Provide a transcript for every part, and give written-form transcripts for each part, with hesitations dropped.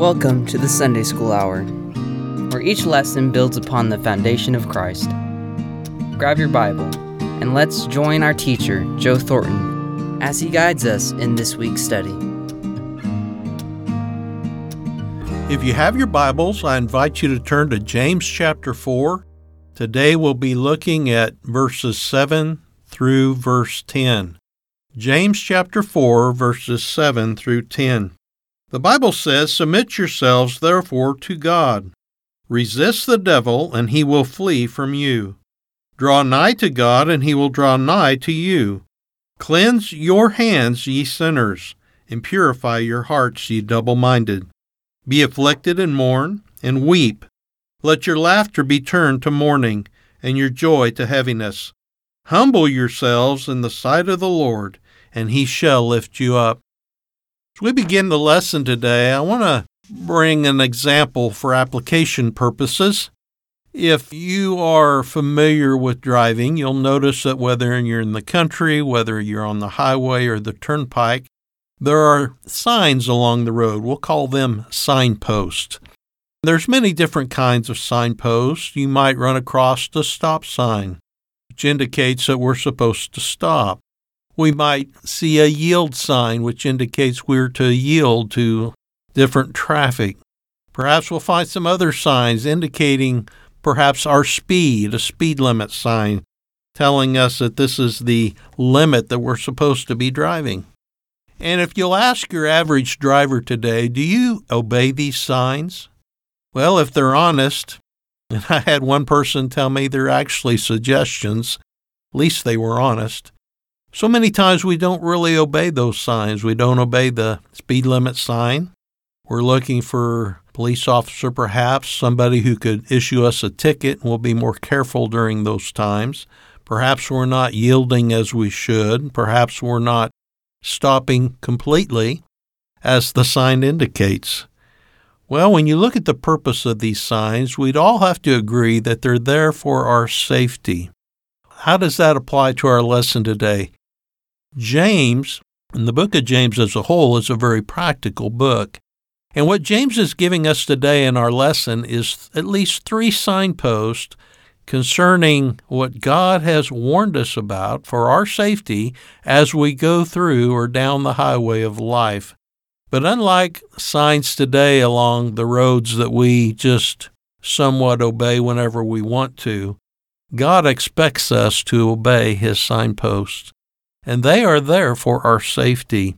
Welcome to the Sunday School Hour, where each lesson builds upon the foundation of Christ. Grab your Bible, and let's join our teacher, Joe Thornton, as he guides us in this week's study. If you have your Bibles, I invite you to turn to James chapter 4. Today we'll be looking at verses 7 through verse 10. James chapter 4, verses 7 through 10. The Bible says, "Submit yourselves therefore to God. Resist the devil, and he will flee from you. Draw nigh to God, and he will draw nigh to you. Cleanse your hands, ye sinners, and purify your hearts, ye double-minded. Be afflicted and mourn, and weep. Let your laughter be turned to mourning, and your joy to heaviness. Humble yourselves in the sight of the Lord, and he shall lift you up." As we begin the lesson today, I want to bring an example for application purposes. If you are familiar with driving, you'll notice that whether you're in the country, whether you're on the highway or the turnpike, there are signs along the road. We'll call them signposts. There's many different kinds of signposts. You might run across a stop sign, which indicates that we're supposed to stop. We might see a yield sign, which indicates we're to yield to different traffic. Perhaps we'll find some other signs indicating perhaps our speed, a speed limit sign, telling us that this is the limit that we're supposed to be driving. And if you'll ask your average driver today, do you obey these signs? Well, if they're honest, and I had one person tell me they're actually suggestions, at least they were honest. So many times we don't really obey those signs. We don't obey the speed limit sign. We're looking for a police officer, perhaps, somebody who could issue us a ticket, and we'll be more careful during those times. Perhaps we're not yielding as we should. Perhaps we're not stopping completely, as the sign indicates. Well, when you look at the purpose of these signs, we'd all have to agree that they're there for our safety. How does that apply to our lesson today? James, and the book of James as a whole, is a very practical book. And what James is giving us today in our lesson is at least 3 signposts concerning what God has warned us about for our safety as we go through or down the highway of life. But unlike signs today along the roads that we just somewhat obey whenever we want to, God expects us to obey his signposts, and they are there for our safety.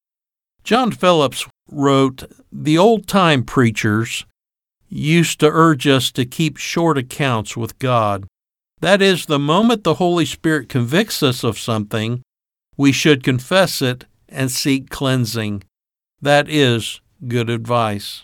John Phillips wrote, "The old-time preachers used to urge us to keep short accounts with God. That is, the moment the Holy Spirit convicts us of something, we should confess it and seek cleansing. That is good advice."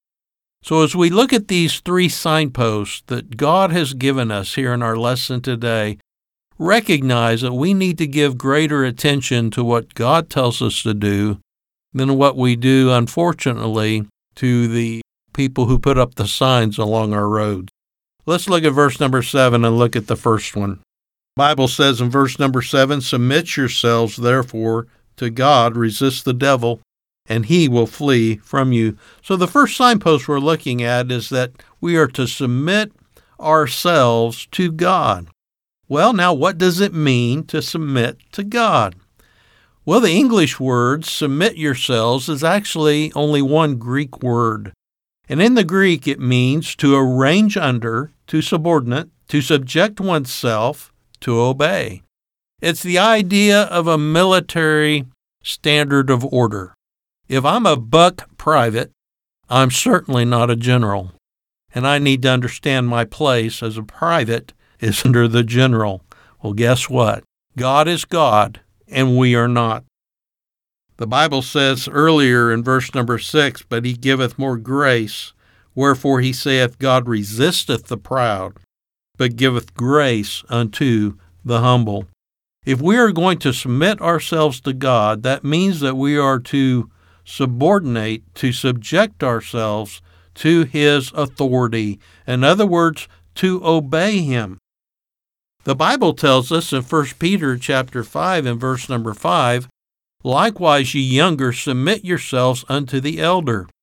So as we look at these 3 signposts that God has given us here in our lesson today, recognize that we need to give greater attention to what God tells us to do than what we do, unfortunately, to the people who put up the signs along our roads. Let's look at verse number 7 and look at the first one. The Bible says in verse number 7, "Submit yourselves, therefore, to God, resist the devil, and he will flee from you." So the first signpost we're looking at is that we are to submit ourselves to God. Well, now what does it mean to submit to God? Well, the English word submit yourselves is actually only one Greek word. And in the Greek, it means to arrange under, to subordinate, to subject oneself, to obey. It's the idea of a military standard of order. If I'm a buck private, I'm certainly not a general. And I need to understand my place as a private is under the general. Well, guess what? God is God, and we are not. The Bible says earlier in verse number 6, "But he giveth more grace, wherefore he saith, God resisteth the proud, but giveth grace unto the humble." If we are going to submit ourselves to God, that means that we are to subordinate, to subject ourselves to his authority. In other words, to obey him. The Bible tells us in 1 Peter chapter 5 and verse number 5, "Likewise, ye younger, submit yourselves unto the elder.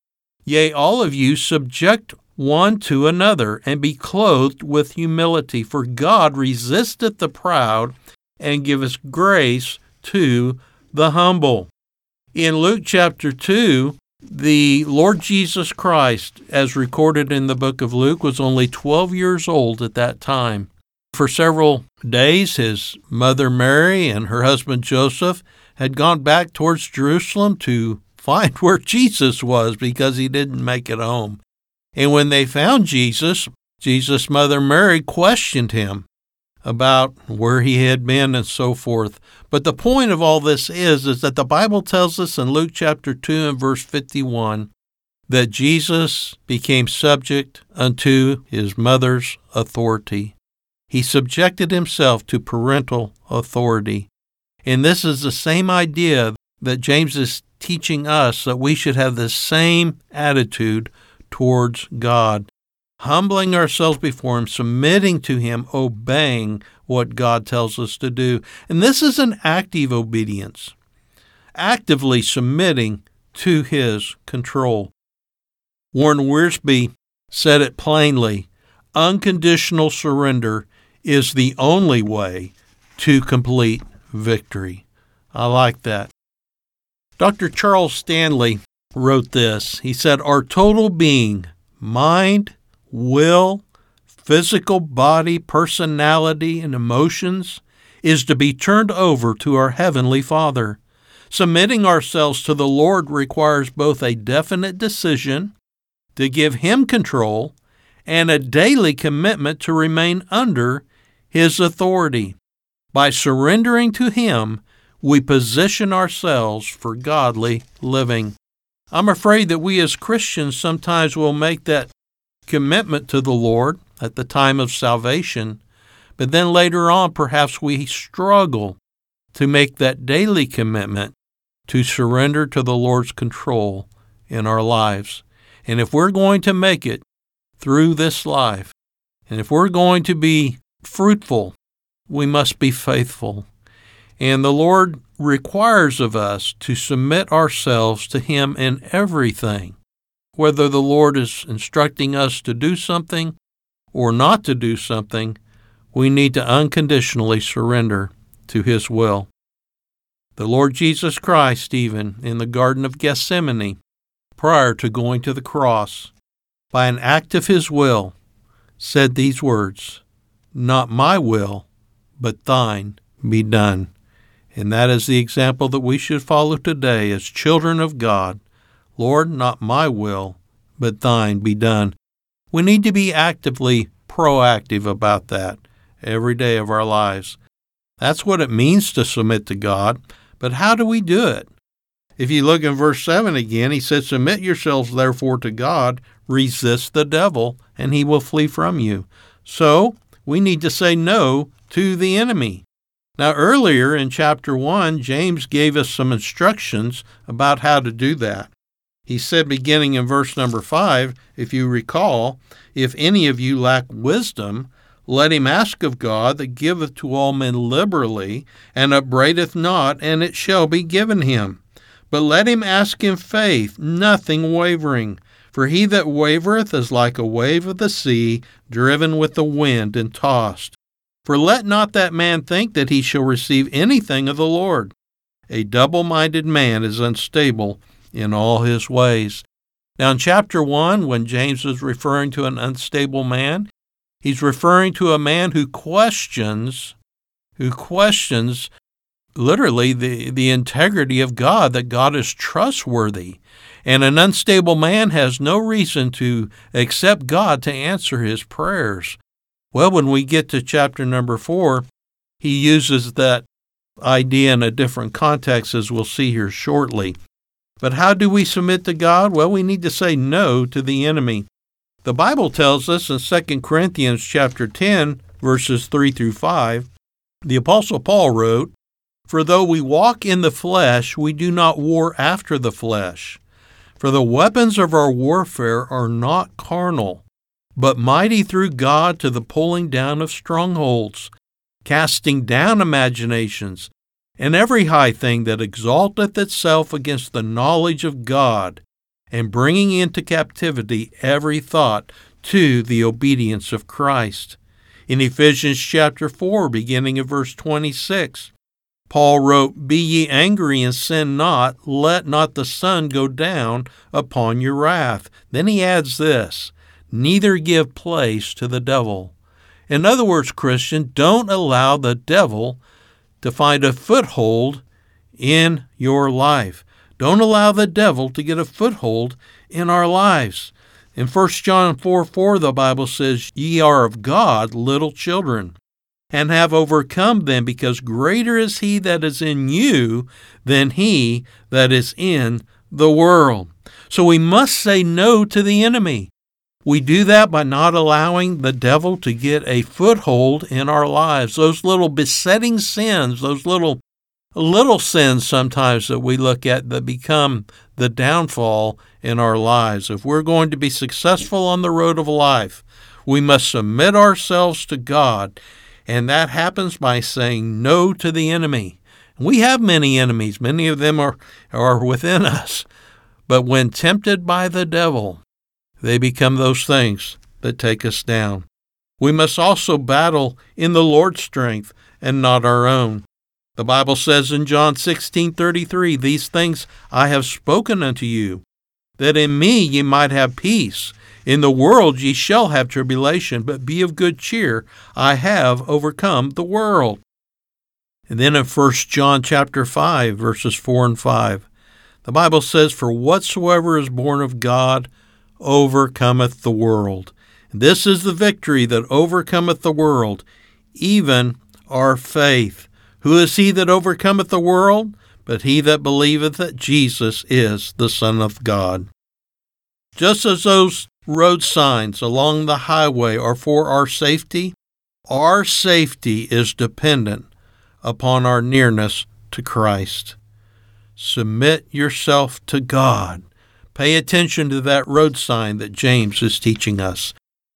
Yea, all of you subject one to another, and be clothed with humility. For God resisteth the proud, and giveth grace to the humble. In Luke chapter 2, the Lord Jesus Christ, as recorded in the book of Luke, was only 12 years old at that time. For several days, his mother Mary and her husband Joseph had gone back towards Jerusalem to find where Jesus was because he didn't make it home. And when they found Jesus' mother Mary questioned him about where he had been and so forth. But the point of all this is that the Bible tells us in Luke chapter 2 and verse 51 that Jesus became subject unto his mother's authority. He subjected himself to parental authority. And this is the same idea that James is teaching us, that we should have the same attitude towards God, humbling ourselves before him, submitting to him, obeying what God tells us to do. And this is an active obedience, actively submitting to his control. Warren Wiersbe said it plainly, unconditional surrender is the only way to complete victory. I like that. Dr. Charles Stanley wrote this. He said, our total being, mind, will, physical body, personality, and emotions is to be turned over to our Heavenly Father. Submitting ourselves to the Lord requires both a definite decision to give him control and a daily commitment to remain under his authority. By surrendering to him, we position ourselves for godly living. I'm afraid that we as Christians sometimes will make that commitment to the Lord at the time of salvation, but then later on perhaps we struggle to make that daily commitment to surrender to the Lord's control in our lives. And if we're going to make it through this life, and if we're going to be fruitful, we must be faithful. And the Lord requires of us to submit ourselves to him in everything. Whether the Lord is instructing us to do something or not to do something, we need to unconditionally surrender to his will. The Lord Jesus Christ, even in the Garden of Gethsemane, prior to going to the cross, by an act of his will, said these words, not my will, but thine be done. And that is the example that we should follow today as children of God. Lord, not my will, but thine be done. We need to be actively proactive about that every day of our lives. That's what it means to submit to God. But how do we do it? If you look in verse 7 again, he says, submit yourselves therefore to God, resist the devil, and he will flee from you. So we need to say no to the enemy. Now, earlier in chapter 1, James gave us some instructions about how to do that. He said, beginning in verse number 5, if you recall, if any of you lack wisdom, let him ask of God that giveth to all men liberally, and upbraideth not, and it shall be given him. But let him ask in faith, nothing wavering. For he that wavereth is like a wave of the sea, driven with the wind and tossed. For let not that man think that he shall receive anything of the Lord. A double-minded man is unstable in all his ways. Now in chapter 1, when James is referring to an unstable man, he's referring to a man who questions literally the integrity of God, that God is trustworthy. And an unstable man has no reason to accept God to answer his prayers. Well, when we get to chapter number 4, he uses that idea in a different context, as we'll see here shortly. But how do we submit to God? Well, we need to say no to the enemy. The Bible tells us in 2 Corinthians chapter 10, verses 3 through 5, the Apostle Paul wrote, for though we walk in the flesh, we do not war after the flesh. For the weapons of our warfare are not carnal, but mighty through God to the pulling down of strongholds, casting down imaginations, and every high thing that exalteth itself against the knowledge of God, and bringing into captivity every thought to the obedience of Christ. In Ephesians chapter 4, beginning at verse 26, Paul wrote, "Be ye angry and sin not, let not the sun go down upon your wrath." Then he adds this, "Neither give place to the devil." In other words, Christian, don't allow the devil to find a foothold in your life. Don't allow the devil to get a foothold in our lives. In 1 John 4:4, the Bible says, "Ye are of God, little children, and have overcome them, because greater is he that is in you than he that is in the world." So we must say no to the enemy. We do that by not allowing the devil to get a foothold in our lives. Those little besetting sins, those little sins sometimes that we look at that become the downfall in our lives. If we're going to be successful on the road of life, we must submit ourselves to God, and that happens by saying no to the enemy. We have many enemies. Many of them are within us. But when tempted by the devil, they become those things that take us down. We must also battle in the Lord's strength and not our own. The Bible says in John 16:33, "These things I have spoken unto you, that in me ye might have peace. In the world ye shall have tribulation, but be of good cheer. I have overcome the world." And then in 1 John chapter 5, verses 4 and 5, the Bible says, "For whatsoever is born of God overcometh the world. And this is the victory that overcometh the world, even our faith. Who is he that overcometh the world? But he that believeth that Jesus is the Son of God." Just as those road signs along the highway are for our safety is dependent upon our nearness to Christ. Submit yourself to God. Pay attention to that road sign that James is teaching us.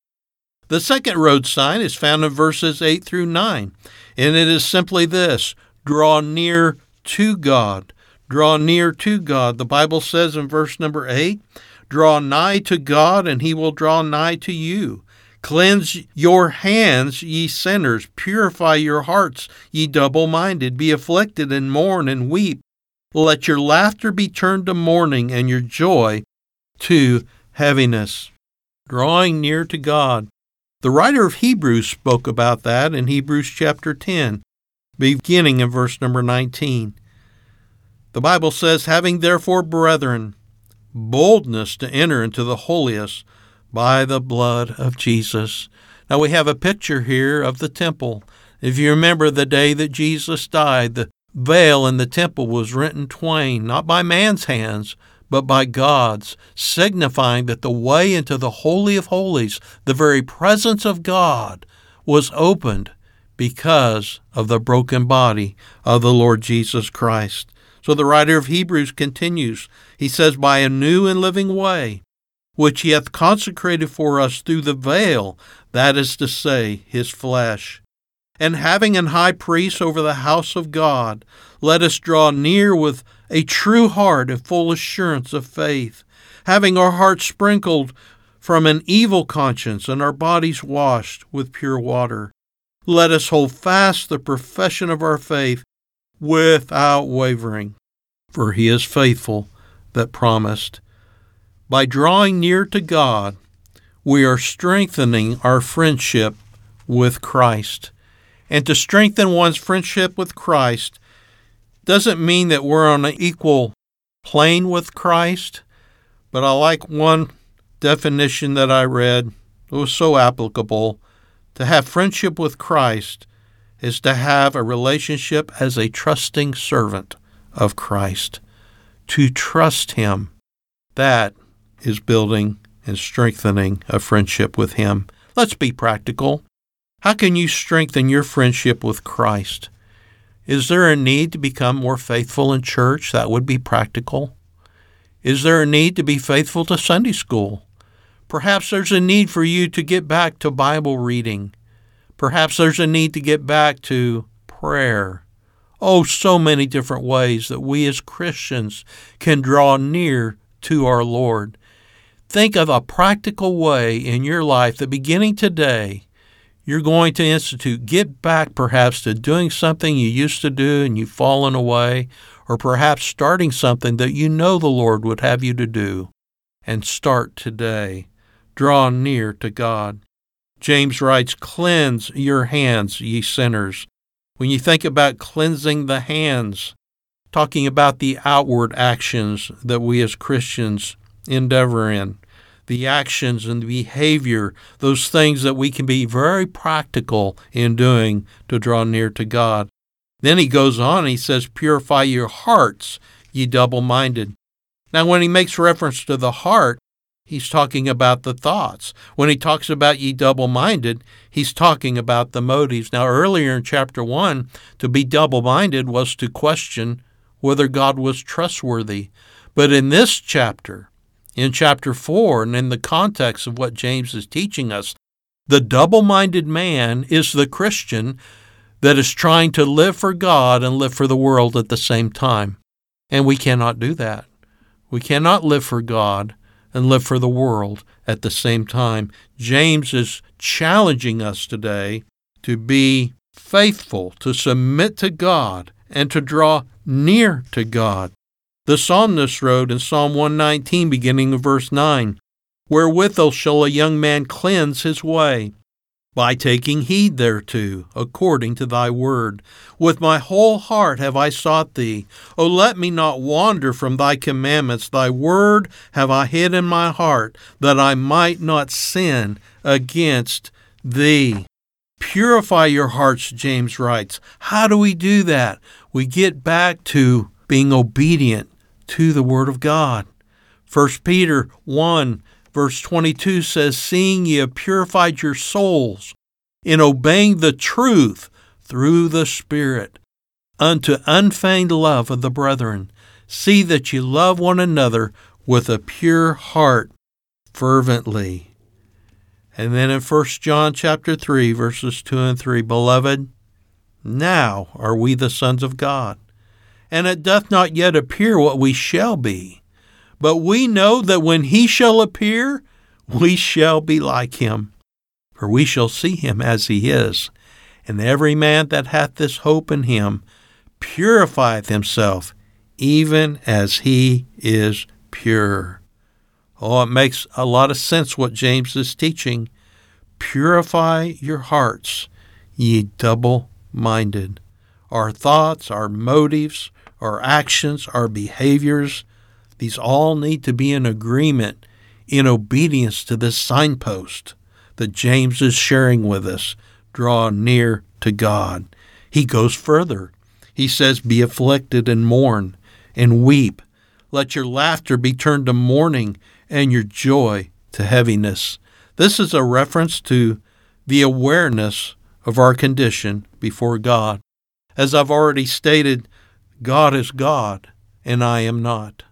The second road sign is found in verses 8 through 9, and it is simply this: draw near to God. Draw near to God. The Bible says in verse number 8, "Draw nigh to God, and he will draw nigh to you. Cleanse your hands, ye sinners. Purify your hearts, ye double-minded. Be afflicted, and mourn, and weep. Let your laughter be turned to mourning, and your joy to heaviness." Drawing near to God. The writer of Hebrews spoke about that in Hebrews chapter 10, beginning in verse number 19. The Bible says, "Having therefore, brethren, boldness to enter into the holiest by the blood of Jesus." Now we have a picture here of the temple. If you remember the day that Jesus died, the veil in the temple was rent in twain, not by man's hands, but by God's, signifying that the way into the Holy of Holies, the very presence of God, was opened because of the broken body of the Lord Jesus Christ. So the writer of Hebrews continues. He says, "By a new and living way, which he hath consecrated for us through the veil, that is to say, his flesh. And having an high priest over the house of God, let us draw near with a true heart and full assurance of faith, having our hearts sprinkled from an evil conscience and our bodies washed with pure water. Let us hold fast the profession of our faith without wavering, for he is faithful that promised." By drawing near to God, we are strengthening our friendship with Christ. And to strengthen one's friendship with Christ doesn't mean that we're on an equal plane with Christ, but I like one definition that I read. It was so applicable. To have friendship with Christ is to have a relationship as a trusting servant of Christ. To trust him, that is building and strengthening a friendship with him. Let's be practical. How can you strengthen your friendship with Christ? Is there a need to become more faithful in church? That would be practical. Is there a need to be faithful to Sunday school? Perhaps there's a need for you to get back to Bible reading. Perhaps there's a need to get back to prayer. Oh, so many different ways that we as Christians can draw near to our Lord. Think of a practical way in your life that beginning today, you're going to institute. Get back perhaps to doing something you used to do and you've fallen away, or perhaps starting something that you know the Lord would have you to do. And start today. Draw near to God. James writes, "Cleanse your hands, ye sinners." When you think about cleansing the hands, talking about the outward actions that we as Christians endeavor in, the actions and the behavior, those things that we can be very practical in doing to draw near to God. Then he goes on and he says, "Purify your hearts, ye double-minded." Now, when he makes reference to the heart, he's talking about the thoughts. When he talks about ye double-minded, he's talking about the motives. Now, earlier in chapter 1, to be double-minded was to question whether God was trustworthy. But in this chapter, in chapter 4, and in the context of what James is teaching us, the double-minded man is the Christian that is trying to live for God and live for the world at the same time. And we cannot do that. We cannot live for God and live for the world at the same time. James is challenging us today to be faithful, to submit to God, and to draw near to God. The psalmist wrote in Psalm 119, beginning of verse 9, "Wherewithal shall a young man cleanse his way? By taking heed thereto, according to thy word. With my whole heart have I sought thee. O let me not wander from thy commandments. Thy word have I hid in my heart, that I might not sin against thee." Purify your hearts, James writes. How do we do that? We get back to being obedient to the Word of God. 1 Peter 1, verse 22 says, "Seeing ye have purified your souls in obeying the truth through the Spirit, unto unfeigned love of the brethren, see that ye love one another with a pure heart fervently." And then in 1 John chapter 3, verses 2 and 3, "Beloved, now are we the sons of God, and it doth not yet appear what we shall be. But we know that when he shall appear, we shall be like him, for we shall see him as he is. And every man that hath this hope in him purifieth himself, even as he is pure." Oh, it makes a lot of sense what James is teaching. Purify your hearts, ye double-minded. Our thoughts, our motives, our actions, our behaviors, these all need to be in agreement, in obedience to this signpost that James is sharing with us. Draw near to God. He goes further. He says, "Be afflicted and mourn and weep. Let your laughter be turned to mourning and your joy to heaviness." This is a reference to the awareness of our condition before God. As I've already stated, God is God, and I am not.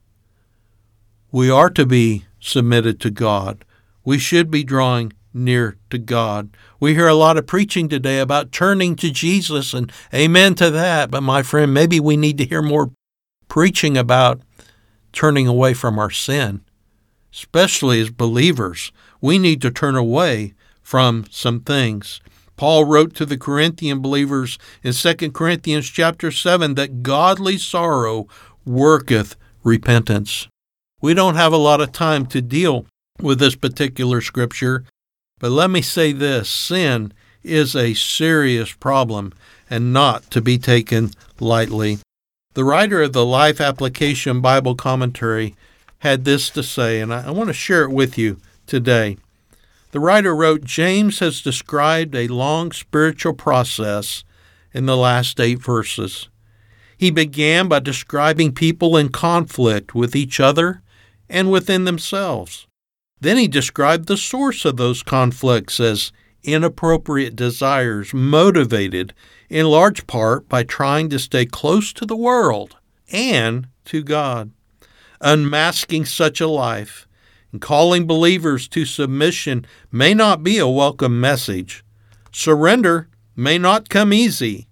We are to be submitted to God. We should be drawing near to God. We hear a lot of preaching today about turning to Jesus, and amen to that. But my friend, maybe we need to hear more preaching about turning away from our sin. Especially as believers, we need to turn away from some things. Paul wrote to the Corinthian believers in 2 Corinthians chapter 7 that godly sorrow worketh repentance. We don't have a lot of time to deal with this particular scripture, but let me say this: sin is a serious problem and not to be taken lightly. The writer of the Life Application Bible Commentary had this to say, and I want to share it with you today. The writer wrote, "James has described a long spiritual process in the last 8 verses. He began by describing people in conflict with each other and within themselves. Then he described the source of those conflicts as inappropriate desires motivated in large part by trying to stay close to the world and to God. Unmasking such a life and calling believers to submission may not be a welcome message. Surrender may not come easy.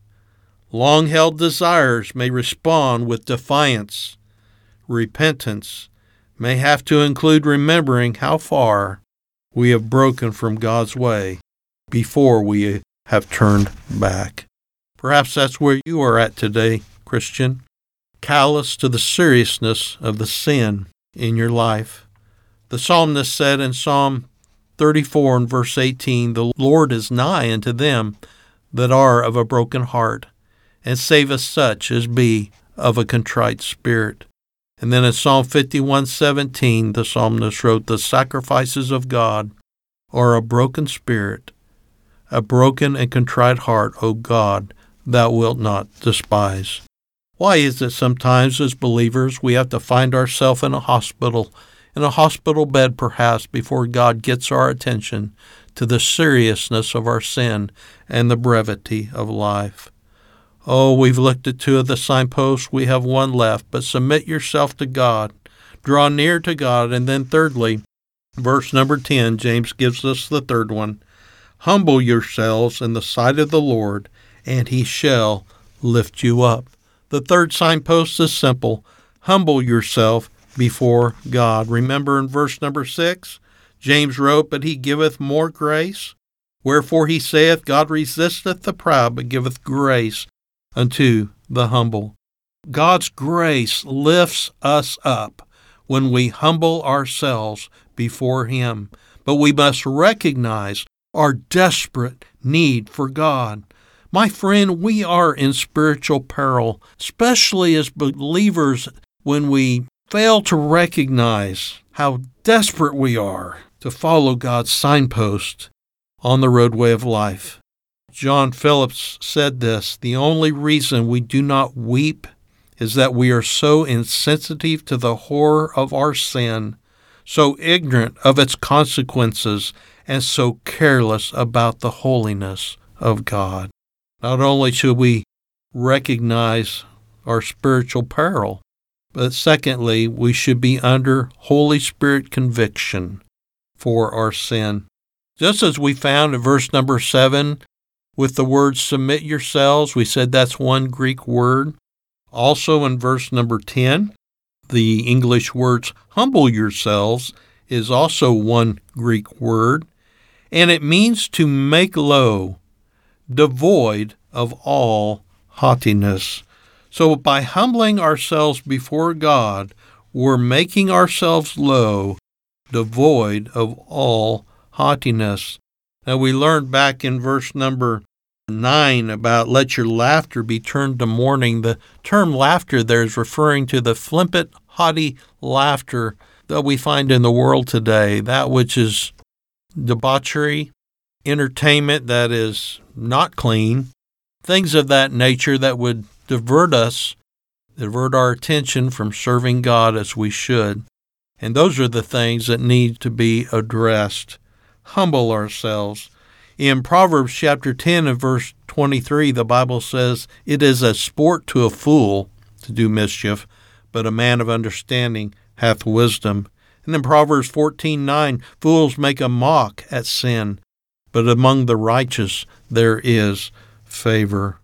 Long-held desires may respond with defiance. Repentance may have to include remembering how far we have broken from God's way before we have turned back. Perhaps that's where you are at today, Christian, callous to the seriousness of the sin in your life. The psalmist said in Psalm 34 and verse 18, "The Lord is nigh unto them that are of a broken heart, and saveth such as be of a contrite spirit." And then in Psalm 51:17, the psalmist wrote, "The sacrifices of God are a broken spirit, a broken and contrite heart, O God, thou wilt not despise." Why is it sometimes as believers we have to find ourselves in a hospital bed perhaps, before God gets our attention to the seriousness of our sin and the brevity of life? Oh, we've looked at two of the signposts. We have one left. But submit yourself to God. Draw near to God. And then thirdly, verse number 10, James gives us the third one. Humble yourselves in the sight of the Lord, and he shall lift you up. The third signpost is simple. Humble yourself before God. Remember in verse number 6, James wrote, "But he giveth more grace. Wherefore he saith, God resisteth the proud, but giveth grace unto the humble." God's grace lifts us up when we humble ourselves before him. But we must recognize our desperate need for God. My friend, we are in spiritual peril, especially as believers, when we fail to recognize how desperate we are to follow God's signpost on the roadway of life. John Phillips said this, "The only reason we do not weep is that we are so insensitive to the horror of our sin, so ignorant of its consequences, and so careless about the holiness of God." Not only should we recognize our spiritual peril, but secondly, we should be under Holy Spirit conviction for our sin. Just as we found in verse number 7 with the word submit yourselves, we said that's one Greek word. Also in verse number 10, the English words humble yourselves is also one Greek word, and it means to make low, devoid of all haughtiness. So by humbling ourselves before God, we're making ourselves low, devoid of all haughtiness. Now we learned back in verse number 9 about let your laughter be turned to mourning. The term laughter there is referring to the flippant, haughty laughter that we find in the world today, that which is debauchery, entertainment that is not clean, things of that nature that would divert our attention from serving God as we should. And those are the things that need to be addressed. Humble ourselves. In Proverbs chapter 10 and verse 23, the Bible says, "It is a sport to a fool to do mischief, but a man of understanding hath wisdom." And in Proverbs 14:9, "Fools make a mock at sin, but among the righteous there is favor."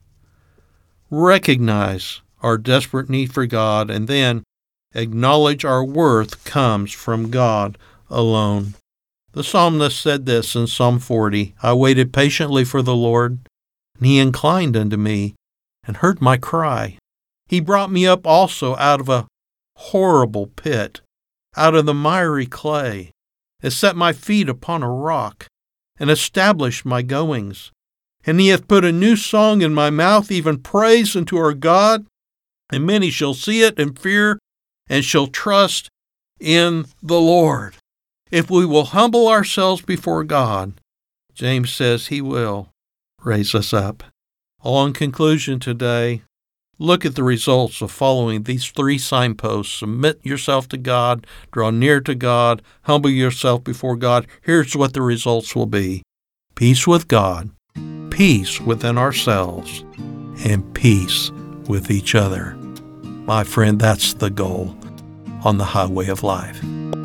Recognize our desperate need for God, and then acknowledge our worth comes from God alone. The psalmist said this in Psalm 40, "I waited patiently for the Lord, and he inclined unto me and heard my cry. He brought me up also out of a horrible pit, out of the miry clay, and set my feet upon a rock, and established my goings. And he hath put a new song in my mouth, even praise unto our God. And many shall see it and fear, and shall trust in the Lord." If we will humble ourselves before God, James says he will raise us up. In conclusion today, look at the results of following these three signposts. Submit yourself to God, draw near to God, humble yourself before God. Here's what the results will be: peace with God, peace within ourselves, and peace with each other. My friend, that's the goal on the highway of life.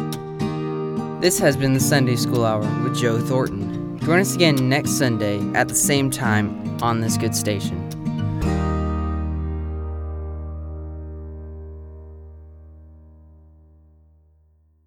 This has been the Sunday School Hour with Joe Thornton. Join us again next Sunday at the same time on this good station.